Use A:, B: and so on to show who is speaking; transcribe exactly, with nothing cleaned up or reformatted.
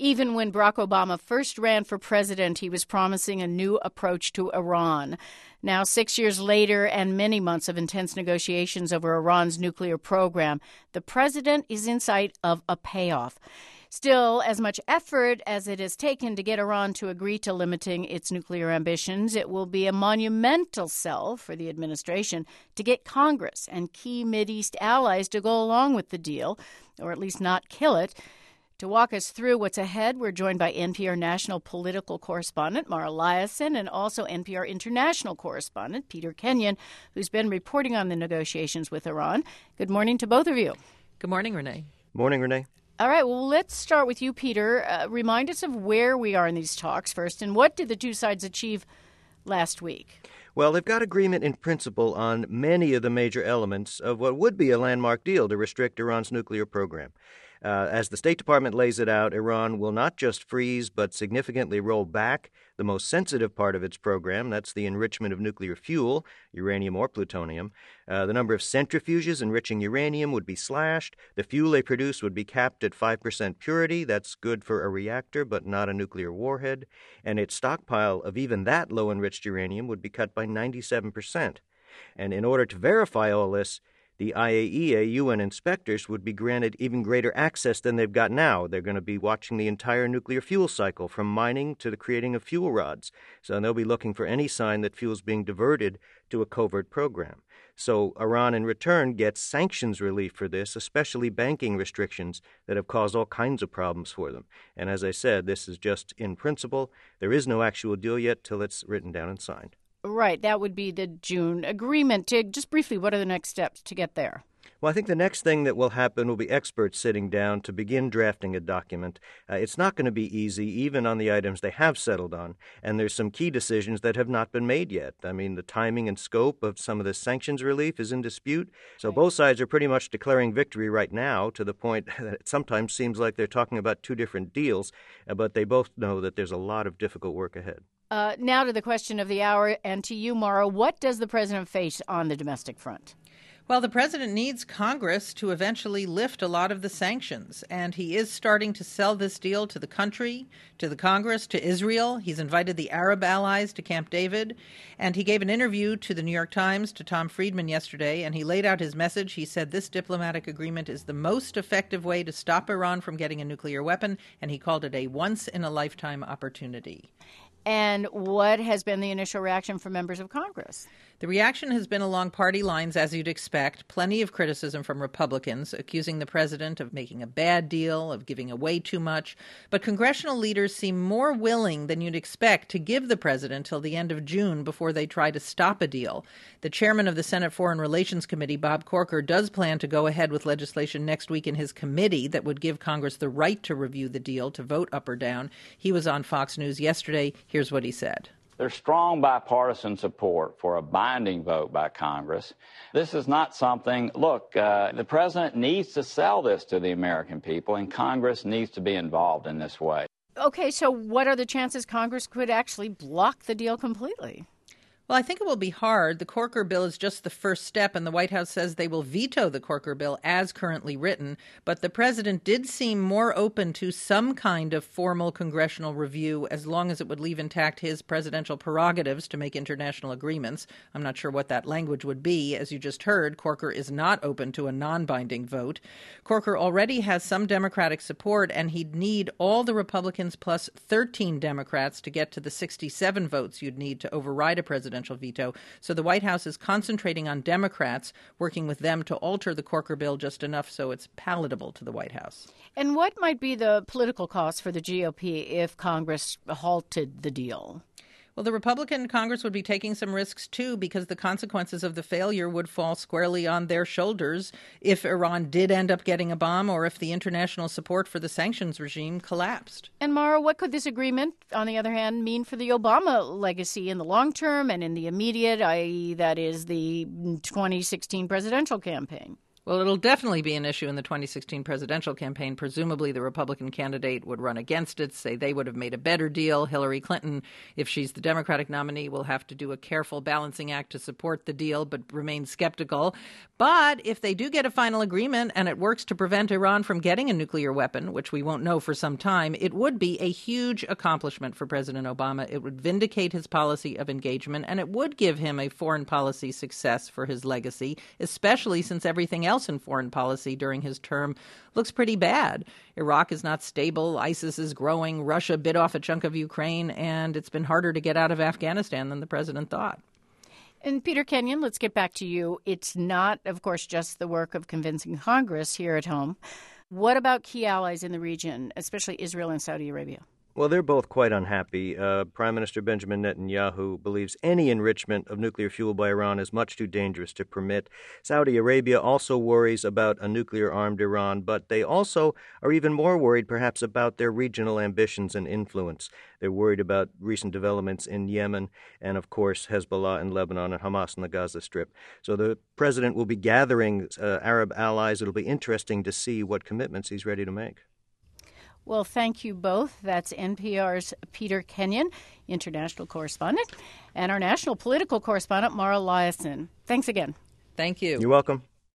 A: Even when Barack Obama first ran for president, he was promising a new approach to Iran. Now, six years later and many months of intense negotiations over Iran's nuclear program, the president is in sight of a payoff. Still, as much effort as it has taken to get Iran to agree to limiting its nuclear ambitions, it will be a monumental sell for the administration to get Congress and key Mideast allies to go along with the deal, or at least not kill it. To walk us through what's ahead, we're joined by N P R national political correspondent Mara Liasson and also N P R international correspondent Peter Kenyon, who's been reporting on the negotiations with Iran. Good morning to both of you.
B: Good morning, Renee.
C: Morning, Renee.
A: All right, well, let's start with you, Peter. Uh, remind us of where we are in these talks first, and what did the two sides achieve last week?
C: Well, they've got agreement in principle on many of the major elements of what would be a landmark deal to restrict Iran's nuclear program. Uh, as the State Department lays it out, Iran will not just freeze but significantly roll back the most sensitive part of its program. That's the enrichment of nuclear fuel, uranium or plutonium. Uh, the number of centrifuges enriching uranium would be slashed. The fuel they produce would be capped at five percent purity. That's good for a reactor but not a nuclear warhead. And its stockpile of even that low-enriched uranium would be cut by ninety-seven percent. And in order to verify all this, the I A E A U N inspectors would be granted even greater access than they've got now. They're going to be watching the entire nuclear fuel cycle, from mining to the creating of fuel rods. So they'll be looking for any sign that fuel's being diverted to a covert program. So Iran, in return, gets sanctions relief for this, especially banking restrictions that have caused all kinds of problems for them. And as I said, this is just in principle. There is no actual deal yet till it's written down and signed.
A: Right, that would be the June agreement. Just briefly, what are the next steps to get there?
C: Well, I think the next thing that will happen will be experts sitting down to begin drafting a document. Uh, it's not going to be easy, even on the items they have settled on, and there's some key decisions that have not been made yet. I mean, the timing and scope of some of the sanctions relief is in dispute, so right. Both sides are pretty much declaring victory right now, to the point that it sometimes seems like they're talking about two different deals, uh, but they both know that there's a lot of difficult work ahead.
A: Uh, now to the question of the hour, and to you, Mara, what does the president face on the domestic front?
B: Well, the president needs Congress to eventually lift a lot of the sanctions, and he is starting to sell this deal to the country, to the Congress, to Israel. He's invited the Arab allies to Camp David, and he gave an interview to the New York Times, to Tom Friedman yesterday, and he laid out his message. He said this diplomatic agreement is the most effective way to stop Iran from getting a nuclear weapon, and he called it a once-in-a-lifetime opportunity.
A: And what has been the initial reaction from members of Congress?
B: The reaction has been along party lines, as you'd expect. Plenty of criticism from Republicans, accusing the president of making a bad deal, of giving away too much. But congressional leaders seem more willing than you'd expect to give the president till the end of June before they try to stop a deal. The chairman of the Senate Foreign Relations Committee, Bob Corker, does plan to go ahead with legislation next week in his committee that would give Congress the right to review the deal, to vote up or down. He was on Fox News yesterday. Here's what he said.
D: There's strong bipartisan support for a binding vote by Congress. This is not something, look, uh, the president needs to sell this to the American people, and Congress needs to be involved in this way.
A: Okay, so what are the chances Congress could actually block the deal completely?
B: Well, I think it will be hard. The Corker bill is just the first step, and the White House says they will veto the Corker bill as currently written. But the president did seem more open to some kind of formal congressional review, as long as it would leave intact his presidential prerogatives to make international agreements. I'm not sure what that language would be. As you just heard, Corker is not open to a non-binding vote. Corker already has some Democratic support, and he'd need all the Republicans plus thirteen Democrats to get to the sixty-seven votes you'd need to override a presidential veto. So the White House is concentrating on Democrats, working with them to alter the Corker bill just enough so it's palatable to the White House.
A: And what might be the political cost for the G O P if Congress halted the deal?
B: Well, the Republican Congress would be taking some risks, too, because the consequences of the failure would fall squarely on their shoulders if Iran did end up getting a bomb or if the international support for the sanctions regime collapsed.
A: And, Mara, what could this agreement, on the other hand, mean for the Obama legacy in the long term and in the immediate, that is, that is the twenty sixteen presidential campaign?
B: Well, it'll definitely be an issue in the twenty sixteen presidential campaign. Presumably, the Republican candidate would run against it, say they would have made a better deal. Hillary Clinton, if she's the Democratic nominee, will have to do a careful balancing act to support the deal, but remain skeptical. But if they do get a final agreement and it works to prevent Iran from getting a nuclear weapon, which we won't know for some time, it would be a huge accomplishment for President Obama. It would vindicate his policy of engagement, and it would give him a foreign policy success for his legacy, especially since everything else in foreign policy during his term looks pretty bad. Iraq is not stable, ISIS is growing, Russia bit off a chunk of Ukraine, and it's been harder to get out of Afghanistan than the president thought.
A: And Peter Kenyon, let's get back to you. It's not, of course, just the work of convincing Congress here at home. What about key allies in the region, especially Israel and Saudi Arabia?
C: Well, they're both quite unhappy. Uh, Prime Minister Benjamin Netanyahu believes any enrichment of nuclear fuel by Iran is much too dangerous to permit. Saudi Arabia also worries about a nuclear-armed Iran, but they also are even more worried, perhaps, about their regional ambitions and influence. They're worried about recent developments in Yemen and, of course, Hezbollah in Lebanon and Hamas in the Gaza Strip. So the president will be gathering uh, Arab allies. It'll be interesting to see what commitments he's ready to make.
A: Well, thank you both. That's N P R's Peter Kenyon, international correspondent, and our national political correspondent, Mara Liasson. Thanks again.
B: Thank you.
C: You're welcome.